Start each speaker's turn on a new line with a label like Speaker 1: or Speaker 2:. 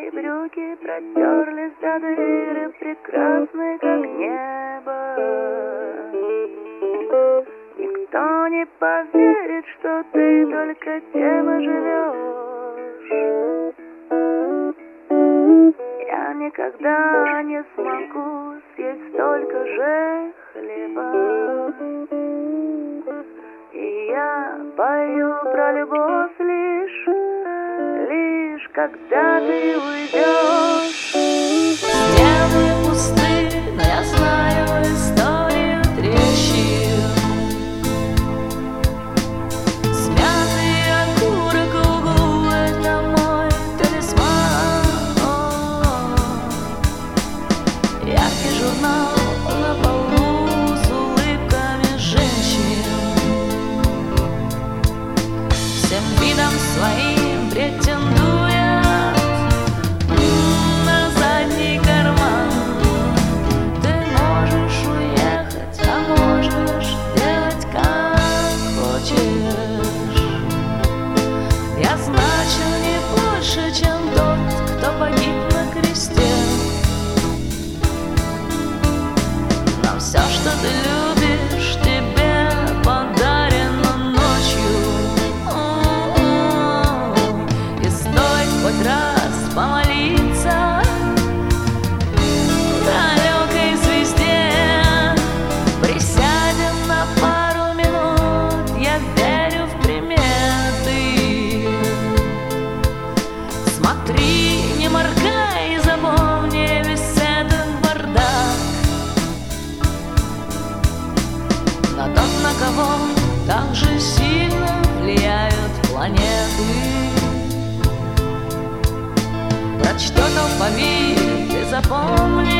Speaker 1: Мои брюки протерлись до дыры, прекрасны, как небо. Никто не поверит, что ты только тем и живешь. Я никогда не смогу съесть столько же хлеба. И я пою про любовь лишь когда ты уйдешь.
Speaker 2: Стены пусты, но я знаю историю трещин. Смятый окурок в углу — это мой талисман. Яркий журнал на полу с улыбками женщин. Всем видом своим претендуя на задний карман. Ты можешь уехать, а можешь делать как хочешь. Я значу не больше, чем тот, кто погиб на кресте. Но все, что ты любишь, тебе подарено ночью. И стоит хоть раз помолиться далекой звезде. Присядем на пару минут, я верю в приметы. Смотри, не моргай, запомни весь этот бардак. На тот, на кого так же сильно влияют планеты. Прочтет алфавит, ты запомни